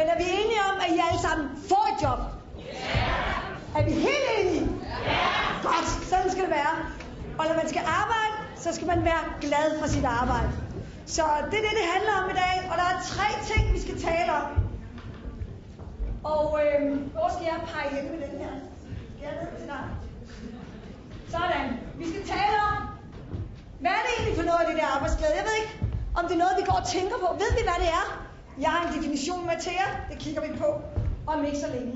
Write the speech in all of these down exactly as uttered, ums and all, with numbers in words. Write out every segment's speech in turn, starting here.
Men er vi enige om, at I alle sammen får et job? Yeah. Er vi helt enige? Yeah. Godt, sådan skal det være. Og når man skal arbejde, så skal man være glad for sit arbejde. Så det er det, det handler om i dag. Og der er tre ting, vi skal tale om. Og øh, hvor skal jeg pege hen med den her? Skal jeg ned til dig? Sådan. Vi skal tale om, hvad er det egentlig for noget af det der arbejdsglæde? Jeg ved ikke, om det er noget, vi går og tænker på. Ved vi, hvad det er? Jeg har en definition med til jer. Det kigger vi på om ikke så længe.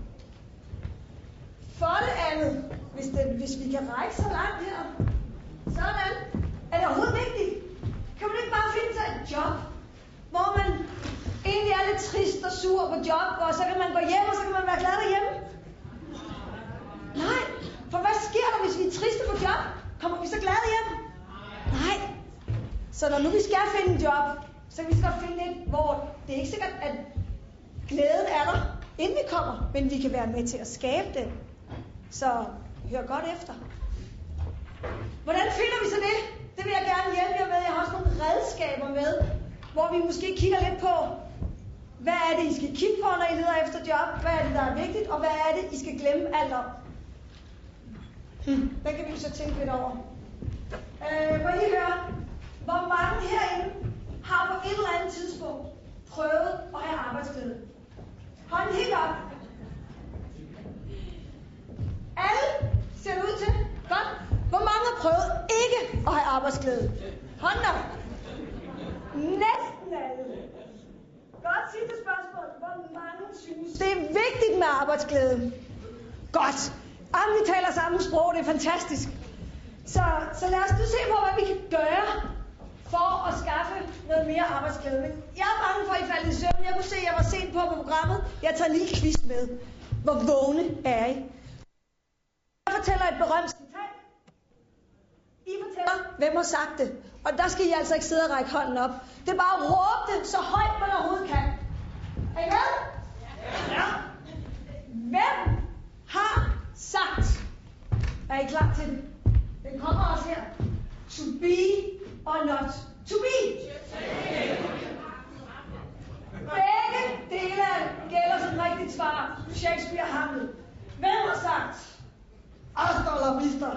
For det andet, hvis, det, hvis vi kan række så langt her, sådan, er det overhovedet vigtigt. Kan man ikke bare finde sig et job, hvor man egentlig er lidt trist og sur på job, og så kan man gå hjem, og så kan man være glad derhjemme? Nej, for hvad sker der, hvis vi er triste på job? Kommer vi så glade hjem? Nej. Så når nu vi skal finde en job, så kan vi godt finde et, hvor det er ikke sikkert, at glæden er der, inden vi kommer, men vi kan være med til at skabe den. Så hør godt efter. Hvordan finder vi så det? Det vil jeg gerne hjælpe jer med. Jeg har også nogle redskaber med, hvor vi måske kigger lidt på, hvad er det, I skal kigge på, når I leder efter job? Hvad er det, der er vigtigt? Og hvad er det, I skal glemme alt om? Hmm. Den kan vi jo så tænke lidt over. Øh, må I høre, hvor mange herinde har på et eller andet tidspunkt prøvet at have arbejdsglæde? Hånden helt op. Alle ser det ud til. Godt. Hvor mange har prøvet ikke at have arbejdsglæde? Hånden op. Næsten alle. Godt, sidste spørgsmål. Hvor mange synes, det er vigtigt med arbejdsglæde? Godt. Jamen, vi taler samme sprog. Det er fantastisk. Så, så lad os nu se på, hvad vi kan gøre for at skaffe noget mere arbejdsglæde. Men jeg er bange for, at I faldt i søvn. Jeg kunne se, at jeg var sent på på programmet. Jeg tager en lille quiz med. Hvor vågne er I? Jeg fortæller et berømt citat. I fortæller, hvem har sagt det. Og der skal I altså ikke sidde og række hånden op. Det er bare at råbe det så højt, man overhovedet kan. Er I med? Ja. Hvem har sagt? Er I klar til det? Den kommer også her. To be or not to be. Begge dele gælder som rigtigt svar. Shakespeare Hamlet. Hvem har sagt? Hasta la vista.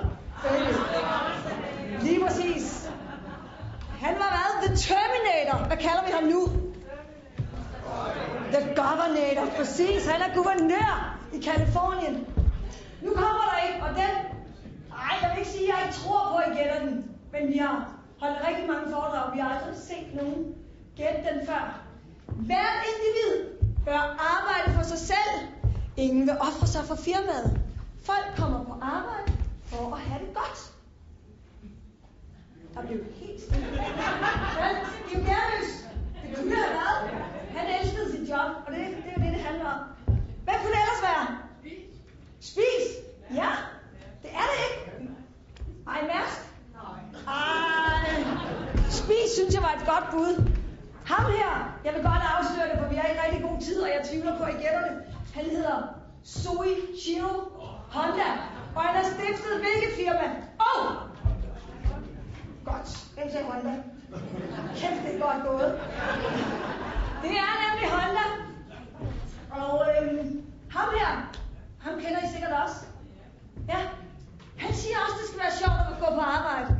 Lige præcis. Han var hvad? The Terminator. Hvad kalder vi ham nu? The Governator. Præcis. Han er guvernør i Californien. Nu kommer der ikke, og den... Ej, jeg vil ikke sige, at jeg ikke tror på, at I gætter den. Men vi har holdt rigtig mange foredrag. Vi har aldrig set nogen gætte den før. Hvert individ bør arbejde for sig selv. Ingen vil ofre sig for firmaet. Folk kommer på arbejde for at have det godt. Der blev helt stille. Men I er nervøs. Det kunne have været. Han elskede sit job, og det, det er jo det, det handler om. Hvad kunne det ellers være? Spis. Ja, det er det ikke. Ej, Mærsk? Ej. Spis synes jeg var et godt bud. Ham her, jeg vil godt afsløre det, for vi har ikke rigtig god tid, og jeg tvivler på, at I gætter det. Han hedder Soichiro Honda, og han har stiftet hvilket firma? Åh! Oh! Godt, hvem sagde Honda? Kæft, det er godt gået. Det er nemlig Honda. Og øhm, ham her, ham kender I sikkert også. Ja, han siger også, at det skal være sjovt at gå på arbejde.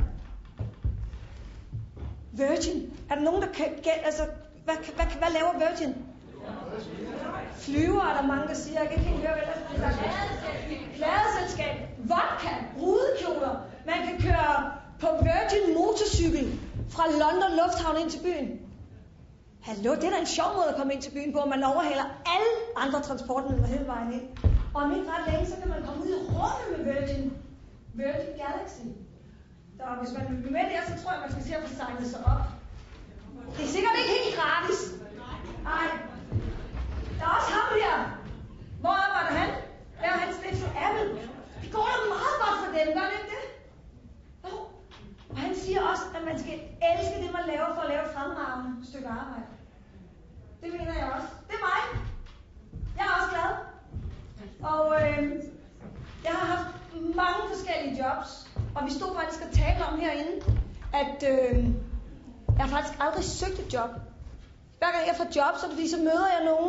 Virgin. Er der nogen, der kan gætte, altså, hvad, hvad, hvad laver Virgin? Flyver er der mange, der siger. Jeg kan ikke høre, hvad der er. Pladeselskab. Vodka. Brudekjoler. Man kan køre på Virgin motorcykel fra London Lufthavn ind til byen. Hallo, det er da en sjov måde at komme ind til byen på. Man overhaler alle andre transportmidler hele vejen ind. Og om ikke ret længe, så kan man komme ud i rummet med Virgin. Virgin Galaxy. Så hvis man vil med der, så tror jeg, man skal se at få signet sig op. Det er sikkert ikke helt gratis. Nej. Der er også ham her. Hvor arbejder han? Der er han stiftet Apple. Det går da meget godt for dem, gør det ikke det? Jo. Og han siger også, at man skal elske det, man laver for at lave et fremragende stykke arbejde. Det mener jeg også. Det er mig. Jeg er også glad. Og øh, jeg har haft mange forskellige jobs. Og vi stod faktisk og talte om herinde, at øh, jeg har faktisk aldrig søgt et job. Hver gang jeg får job, så, fordi, så møder jeg nogen,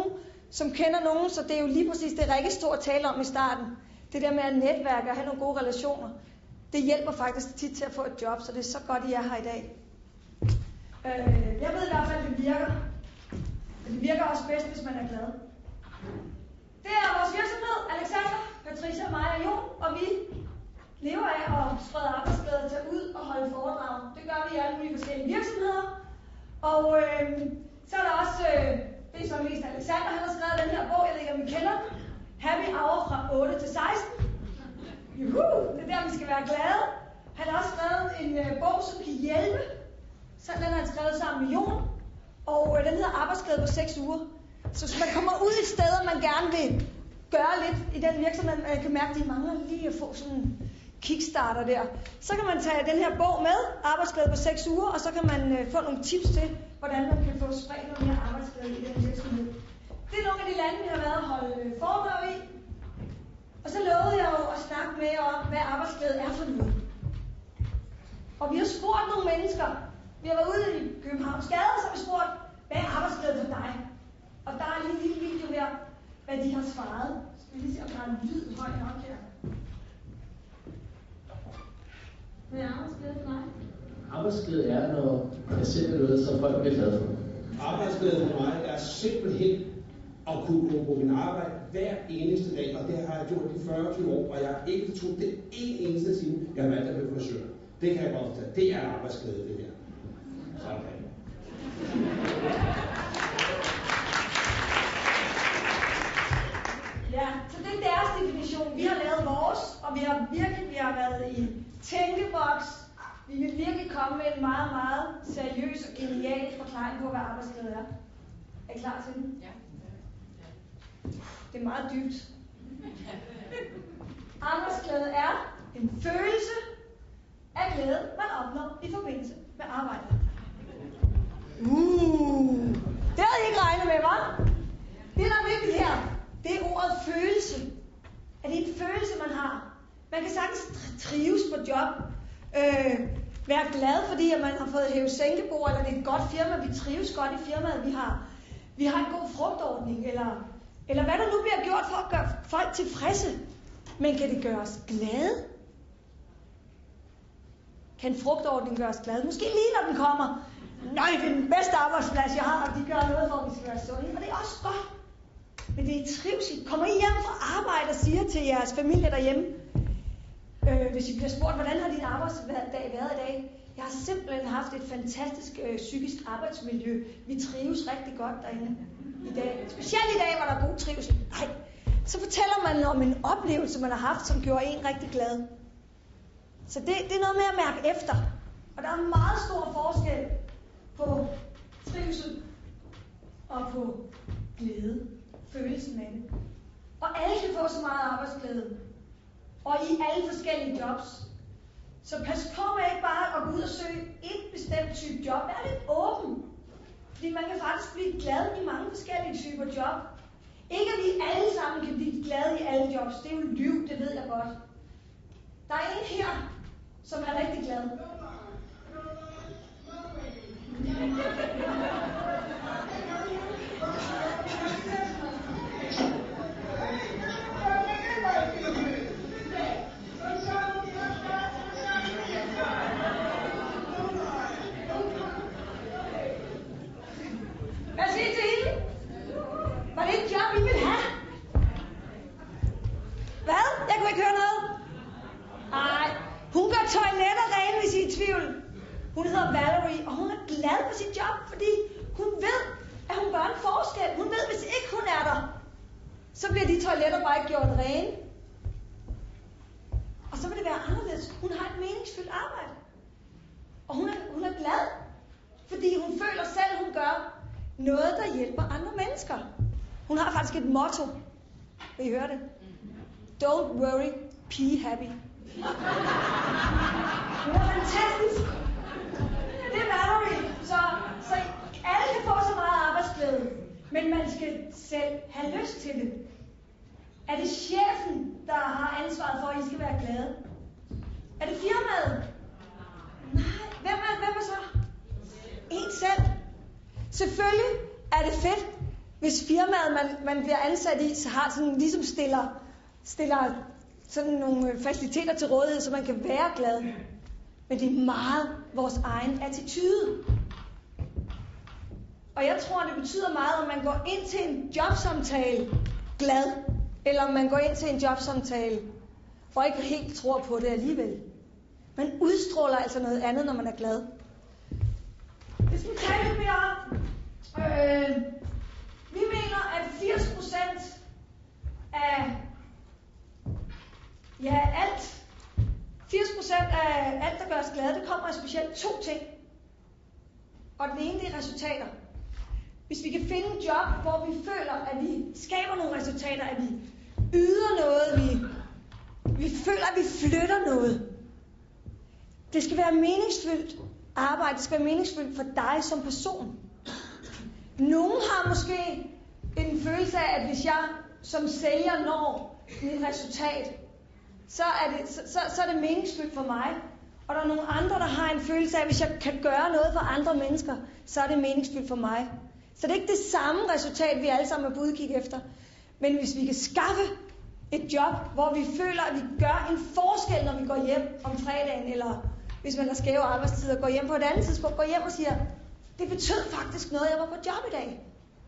som kender nogen, så det er jo lige præcis det, Rikke stod og talte om i starten. Det der med at netværke og have nogle gode relationer, det hjælper faktisk tit til at få et job, så det er så godt, I er her i dag. Øh, jeg ved i hvert fald, at det virker. Men det virker også bedst, hvis man er glad. Det er vores virksomhed, Alexander, Patricia, mig og Jon, og vi lever af at sprede arbejdsglæde, tage ud og holde foredrag. Det gør vi i alle mulige forskellige virksomheder. Og øh, så er der også, øh, det er så mest Alexander, han har skrevet den her bog, jeg ved ikke, om I kender den. Happy Hour fra otte til seksten. Juhu, det er der, vi skal være glade. Han har også skrevet en øh, bog, som kan hjælpe. Så den har han skrevet sammen med Jon. Og øh, den hedder Arbejdsglæde på seks uger. Så hvis man kommer ud et sted, og man gerne vil gøre lidt i den virksomhed, man kan mærke, at de mangler lige at få sådan en kickstarter der, så kan man tage den her bog med, Arbejdsglæde på seks uger, og så kan man øh, få nogle tips til, hvordan man kan få spredt noget mere arbejdsglæde i den virksomhed. Det er nogle af de lande, vi har været at holde øh, foredrag i. Og så lovede jeg jo at snakke med jer om, hvad arbejdsglæde er for noget. Og vi har spurgt nogle mennesker. Vi har været ude i Københavns Gade, og så har vi spurgt, hvad er arbejdsglæde for dig? Og der er lige en lille video her, hvad de har svaret. Skal vi lige se, om der er en lyd højt nok her. Hvad er arbejdsglæde for dig? Arbejdsglæde er, når jeg ser noget, som folk bliver glade for. Arbejdsglæde for mig er simpelthen at kunne gå på min arbejde hver eneste dag, og det har jeg gjort i fyrre til år, og jeg har ikke fortrudt det en eneste time, jeg har valgt at blive frisør. Det kan jeg godt fortælle. Det er arbejdsglæde, det her. Sådan. Ja, så det er deres definition. Vi har lavet vores, og vi har virkelig vi har været i tænkeboks. Vi vil virkelig komme med en meget, meget seriøs og genial forklaring på, hvad arbejdsglæde er. Er I klar til den? Ja. Det er meget dybt. Arbejdsglæde er en følelse af glæde, man opnår i forbindelse med arbejde. Uh, det havde I ikke regnet med, hva'? Det der er vigtigt her, det er ordet følelse. At det er en følelse, man har. Man kan sagtens trives på job. Øh, være glad, fordi at man har fået hævet sænkebord, eller det er et godt firma, vi trives godt i firmaet, vi har, vi har en god frugtordning, eller, eller hvad der nu bliver gjort for at gøre folk tilfredse. Men kan det gøre os glade? Kan en frugtordning gøre os glade? Måske lige når den kommer. Nej, det er den bedste arbejdsplads, jeg har, og de gør noget for, at vi skal være sunde. Og det er også godt. Men det er trivsel. Kommer I hjem fra arbejde og siger til jeres familie derhjemme, øh, hvis I bliver spurgt, hvordan har din arbejdsdag været i dag? Jeg har simpelthen haft et fantastisk øh, psykisk arbejdsmiljø. Vi trives rigtig godt derinde i dag. Specielt i dag, hvor der er god trivsel. Nej. Så fortæller man om en oplevelse, man har haft, som gjorde en rigtig glad. Så det, det er noget med at mærke efter. Og der er meget stor forskel på trivsel og på glæde. Følelsen af det. Og alle kan få så meget arbejdsglæde. Og i alle forskellige jobs. Så pas på med ikke bare at gå ud og søge et bestemt type job. Vær lidt åben. Fordi man kan faktisk blive glad i mange forskellige typer job. Ikke at vi alle sammen kan blive glade i alle jobs. Det er jo lyv, det ved jeg godt. Der er en her, som er rigtig glad. Hvad siger I til hende? Var det et job, I ville have? Hvad? Jeg kunne ikke høre noget. Nej, hun gør toiletter rene, hvis I er i tvivl. Hun hedder Valerie, og hun er glad for sit job, fordi hun ved, at hun gør en forskel. Hun ved, hvis ikke hun er der, så bliver de toiletter bare ikke gjort rene. Og så vil det være anderledes. Hun har et meningsfyldt arbejde. Og hun er, hun er glad, fordi hun føler selv, at hun gør noget, der hjælper andre mennesker. Hun har faktisk et motto. Vil I høre det? Don't worry, be happy. Det er fantastisk. Det er Valerie. Så, så alle kan få så meget arbejdsglæde. Men man skal selv have lyst til det. Er det chefen, der har ansvaret for, at I skal være glade? Er det firmaet? Nej. Hvem er, hvem er så? En selv. Selvfølgelig er det fedt, hvis firmaet, man, man bliver ansat i, så har sådan, ligesom stiller, stiller sådan nogle faciliteter til rådighed, så man kan være glad. Men det er meget vores egen attitude. Og jeg tror, det betyder meget, om man går ind til en jobsamtale glad, eller om man går ind til en jobsamtale og ikke helt tror på det alligevel. Man udstråler altså noget andet, når man er glad. Hvis vi taler lidt mere om, øh, vi mener, at firs procent af ja, alt, firs procent af alt, der gør os glade, det kommer af specielt to ting. Og den ene er resultater. Hvis vi kan finde en job, hvor vi føler, at vi skaber nogle resultater, at vi yder noget, vi, vi føler, at vi flytter noget. Det skal være meningsfyldt arbejde, det skal være meningsfyldt for dig som person. Nogle har måske en følelse af, at hvis jeg som sælger når mit resultat, så er, det, så, så, så er det meningsfyldt for mig. Og der er nogle andre, der har en følelse af, at hvis jeg kan gøre noget for andre mennesker, så er det meningsfyldt for mig. Så det er ikke det samme resultat, vi alle sammen er på udkig efter. Men hvis vi kan skaffe et job, hvor vi føler, at vi gør en forskel, når vi går hjem om fredagen, eller hvis man har skæve arbejdstider, går hjem på et andet tidspunkt, går hjem og siger, det betød faktisk noget, jeg var på job i dag.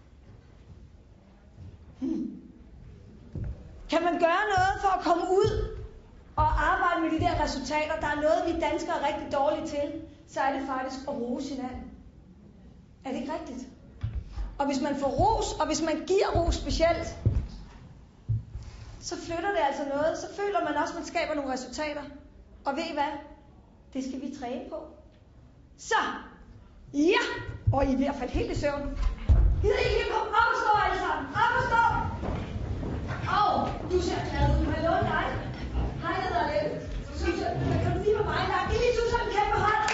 Hmm. Kan man gøre noget for at komme ud og arbejde med de der resultater, der er noget, vi danskere er rigtig dårlige til, så er det faktisk at rose hinanden. Er det ikke rigtigt? Og hvis man får ros, og hvis man giver ros specielt, så flytter det altså noget. Så føler man også, at man skaber nogle resultater. Og ved I hvad? Det skal vi træne på. Så, ja! Og I er ved at falde helt i søvn. Gider I ikke komme op og stå alle sammen? Op og stå! Åh, oh, du ser glad ud. Må jeg låne dig? Hej, jeg hedder Lette. Susan, kan du lige med mig? Der er giv lige Susan en kæmpe hånd.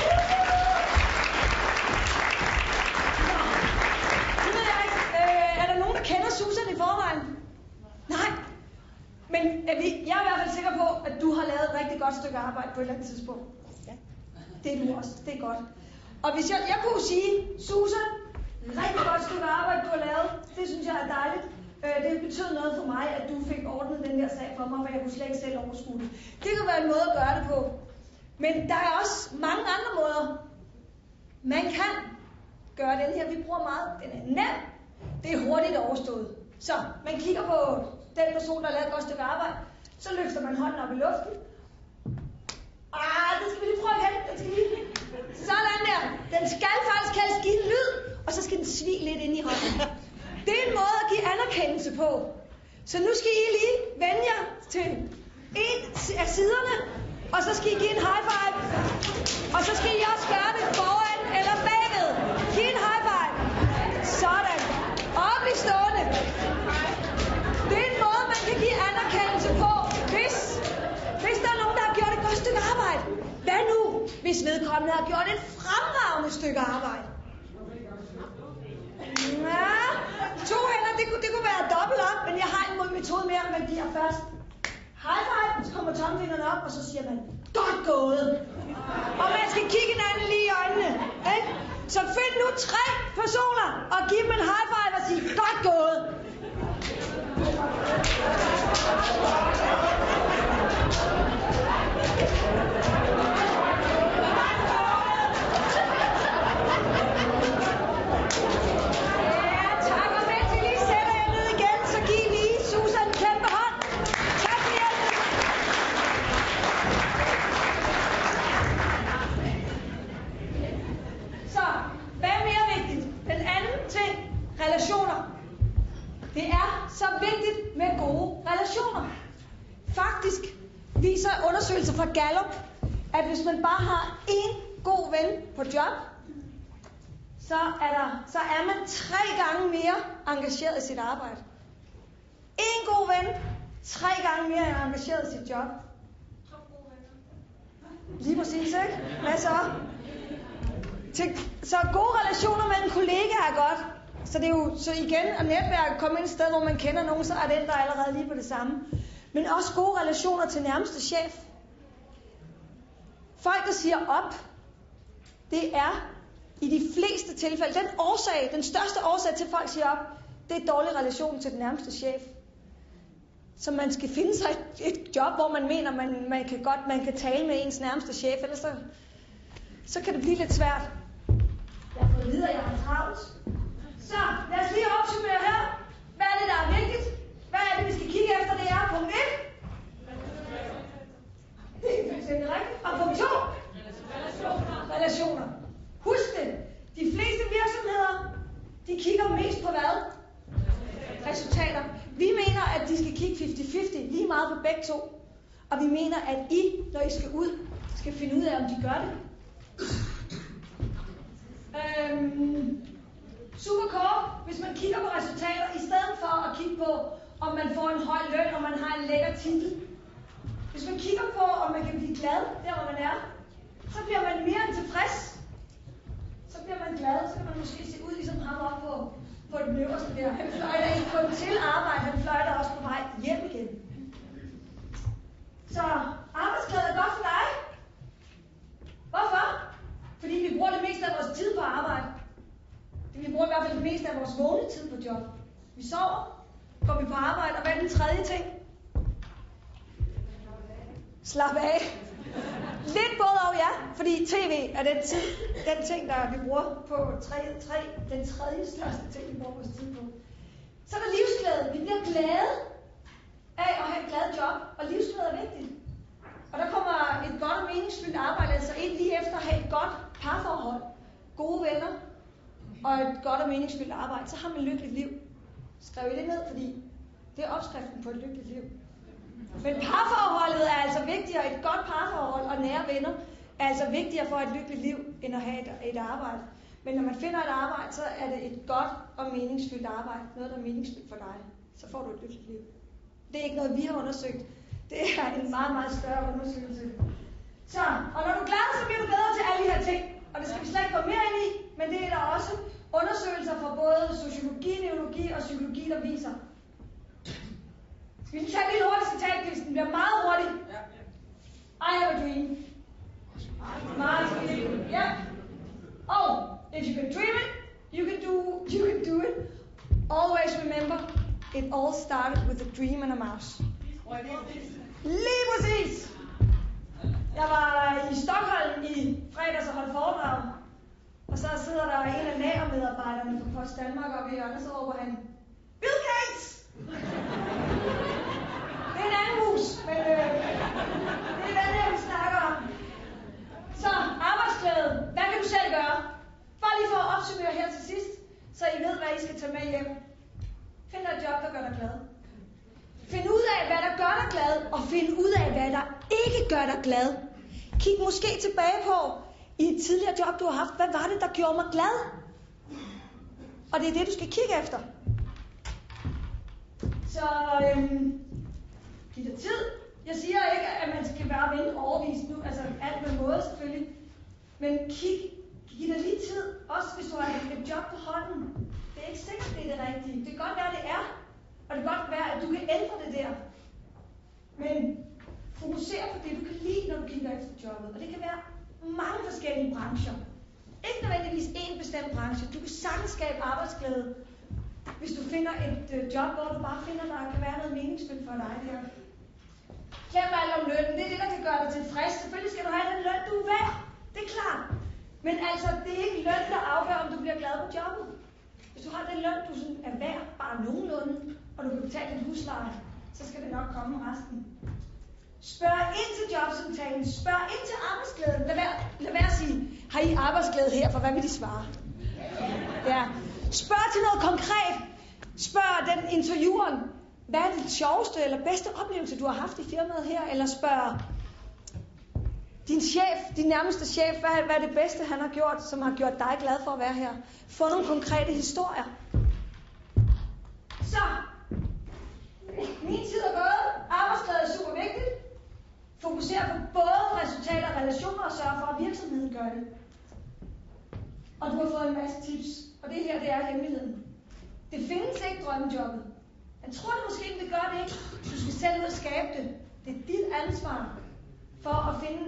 Nu ved jeg ikke, øh, er der nogen, der kender Susan i forvejen? Nej. Men er vi, jeg er i hvert fald sikker på, at du har lavet et rigtig godt stykke arbejde på et eller andet tidspunkt. Ja. Det er du også. Det er godt. Og hvis jeg, jeg kunne sige, Susan, rigtig godt stykke arbejde, du har lavet. Det synes jeg er dejligt. Det betød noget for mig, at du fik ordnet den der sag for mig, for jeg kunne slet ikke selv overskue det. Det kan være en måde at gøre det på. Men der er også mange andre måder, man kan gøre den her. Vi bruger meget. Den er nem. Det er hurtigt overstået. Så man kigger på den person, der har lavet et godt stykke arbejde. Så løfter man hånden op i luften. Ah, det skal vi lige prøve igen. Den skal lige... Sådan der. Den skal faktisk helst give en lyd, og så skal den svige lidt ind i hånden. Det er en måde at give anerkendelse på. Så nu skal I lige vende jer til en af siderne, og så skal I give en high five. Og så skal I også gøre det foran eller bagved. Giv en high five. Sådan. Op i stående. Det er en måde, man kan give anerkendelse på, hvis, hvis der er nogen, der har gjort et godt stykke arbejde. Hvad nu, hvis vedkommende har gjort et fremragende stykke arbejde? Ja, to hænder, det kunne, det kunne være dobbelt op, men jeg har en metode mere, man giver først high five, så kommer tommelfingeren op, og så siger man, godt gået. Og man skal kigge hinanden lige i øjnene, ikke? Så find nu tre personer, og giv dem en high five og sige, godt gået. Det er så vigtigt med gode relationer. Faktisk viser undersøgelser fra Gallup, at hvis man bare har én god ven på job, så er, der, så er man tre gange mere engageret i sit arbejde. En god ven, tre gange mere engageret i sit job. Lige præcis, ikke? Hvad så? Til, så gode relationer mellem kollegaer er godt. Så det er jo så igen at netværket komme ind et sted, hvor man kender nogen, så er den der allerede lige på det samme. Men også gode relationer til nærmeste chef. Folk, der siger op, det er i de fleste tilfælde, den årsag, den største årsag til, at folk siger op, det er en dårlig relation til den nærmeste chef. Så man skal finde sig et, et job, hvor man mener, man, man kan godt man kan tale med ens nærmeste chef, ellers så, så kan det blive lidt svært. Jeg har fået at vide, at jeg har travlt. Så lad os lige opsummere her. Hvad er det, der er vigtigt? Hvad er det, vi skal kigge efter? Det er punkt et. Det er fuldstændig rigtigt. Og punkt to. Relationer. Relationer. Husk det. De fleste virksomheder, de kigger mest på hvad? Resultater. Vi mener, at de skal kigge halvtreds halvtreds, lige meget på begge to. Og vi mener, at I, når I skal ud, skal finde ud af, om de gør det. Øhm, super kort. Hvis man kigger på resultater, i stedet for at kigge på, om man får en høj løn, og man har en lækker titel. Hvis man kigger på, om man kan blive glad, der hvor man er, så bliver man mere end tilfreds. Så bliver man glad, så kan man måske se ud ligesom ham op på, på den øverste der. Han fløjter ikke kun til arbejde, han fløjter også på vej hjem igen. Så arbejdsglæde er godt for dig. Hvorfor? Fordi vi bruger det meste af vores tid på arbejde. Vi bruger i hvert fald det meste af vores vågne tid på job. Vi sover, går vi på arbejde, og hvad er den tredje ting? Slap af. Lidt både og ja, fordi tv er den, tid, den ting, der vi bruger på tre, tre, den tredje største ting, vi bruger vores tid på. Så er der livsglæde. Vi bliver glade af at have et glad job, og livsglæde er vigtigt. Og der kommer et godt og meningsfyldt arbejde, altså ind lige efter at have et godt parforhold, gode venner og et godt og meningsfyldt arbejde, så har man et lykkeligt liv. Skriv I det ned, fordi det er opskriften på et lykkeligt liv. Men parforholdet er altså vigtigere, et godt parforhold og nære venner er altså vigtigere for et lykkeligt liv, end at have et, et arbejde. Men når man finder et arbejde, så er det et godt og meningsfyldt arbejde. Noget, der er meningsfyldt for dig. Så får du et lykkeligt liv. Det er ikke noget, vi har undersøgt. Det er en meget, meget større undersøgelse. Så, og når du er glad, så bliver du bedre til alle de her ting. Og det skal vi slet ikke gå mere ind i, men det er der også undersøgelser fra både sociologi, neurologi og psykologi, der viser. Skal vi tage lidt hurtigt citatlisten? Den bliver meget hurtig. I have a dream. Martin. Yeah. Oh, if you can dream it, you can do you can do it. Always remember, it all started with a dream and a mouse. Lige præcis. Jeg var i Stockholm i fredags og holdt foredrag. Og så sidder der en af lagermedarbejderne fra Post Danmark oppe i hjørnet, så råber han, Bill Gates! Det er en anden mus, men øh, det er den her, vi snakker om. Så, arbejdsglæde. Hvad kan du selv gøre? Bare lige for at opsummere her til sidst, så I ved, hvad I skal tage med hjem. Find dig et job, der gør dig glad. Find ud af, hvad der gør dig glad, og find ud af, hvad der ikke gør dig glad. Kig måske tilbage på, i et tidligere job, du har haft, hvad var det, der gjorde mig glad? Og det er det, du skal kigge efter. Så øhm, giv dig tid. Jeg siger ikke, at man skal bare vente overvist nu, altså alt med måde selvfølgelig. Men kig, giv dig lige tid, også hvis du har et, et job på hånden. Det er ikke sikkert, det er det rigtige. Det kan godt være, det er. Og det kan godt være, at du kan ændre det der. Men fokuser på det, du kan lide, når du kigger efter jobbet. Og det kan være mange forskellige brancher. Ikke nødvendigvis én bestemt branche. Du kan sagtens skabe arbejdsglæde, hvis du finder et øh, job, hvor du bare finder, der kan være noget meningsfyldt for dig der. Glem alt om lønnen. Det er det, der kan gøre dig tilfreds. Selvfølgelig skal du have den løn, du er værd. Det er klart. Men altså, det er ikke løn, der afgør, om du bliver glad på jobbet. Hvis du har den løn, du sådan er værd, bare nogenlunde, og du kan betale din husleje, så skal det nok komme resten. Spørg ind til jobsamtalen. Spørg ind til arbejdsglæden. Lad være, lad være at sige, har I arbejdsglæde her, for hvad vil de svare? Ja. Spørg til noget konkret. Spørg den intervieweren, hvad er det sjoveste eller bedste oplevelse, du har haft i firmaet her? Eller spørg din chef, din nærmeste chef, hvad, hvad er det bedste, han har gjort, som har gjort dig glad for at være her? Få nogle konkrete historier. Så, min tid er gået. Arbejdsglæde er super vigtigt. Fokuser på både resultater og relationer og sørge for, at virksomheden gør det. Og du har fået en masse tips. Og det her, det er hemmeligheden. Det findes ikke drømmejobbet. Jeg tror du måske ikke, det gør det ikke. Du skal selv ud og skabe det. Det er dit ansvar for at finde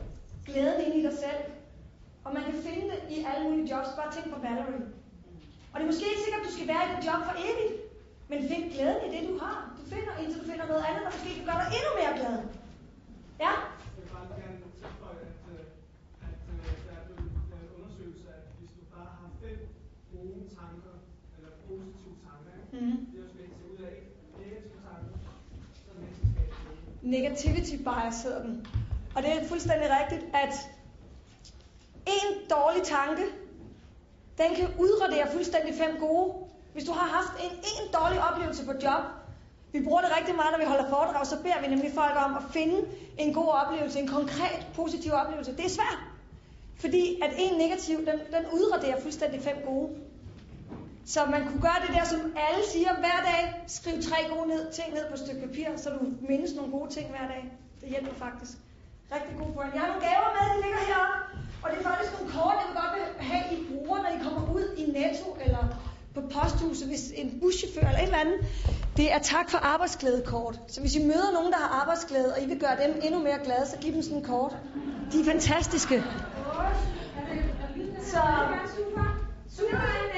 glæden ind i dig selv. Og man kan finde det i alle mulige jobs. Bare tænk på Valerie. Og det er måske ikke sikkert, at du skal være i dit job for evigt. Men find glæden i det, du har. Du finder, indtil du finder noget andet, der måske kan gøre dig endnu mere glad. Ja? Jeg vil bare gerne tilføje, at, at, at der er blevet lavet undersøgelser, at hvis du bare har fem gode tanker, eller positive tanker, mm-hmm. det er jo slet ikke ud af negative tanker, så er det menneskeskabet. Negativity bias hedder den. Og det er fuldstændig rigtigt, at en dårlig tanke, den kan udradere fuldstændig fem gode. Hvis du har haft en, en dårlig oplevelse på job, vi bruger det rigtig meget, når vi holder foredrag, så beder vi nemlig folk om at finde en god oplevelse, en konkret positiv oplevelse. Det er svært, fordi at en negativ, den, den udraderer fuldstændig fem gode. Så man kunne gøre det der, som alle siger hver dag, skriv tre gode ned, ting ned på et stykke papir, så du mindes nogle gode ting hver dag. Det hjælper faktisk. Rigtig god point. Jeg har nogle gaver med, de ligger heroppe, og det er faktisk nogle kort, jeg vil godt have, I bruger, når I kommer ud i Netto eller på posthuset, hvis en buschauffør eller et eller andet. Det er tak for arbejdsglædekort. Så hvis I møder nogen, der har arbejdsglæde, og I vil gøre dem endnu mere glade, så giv dem sådan en kort. De er fantastiske. Så super. Super.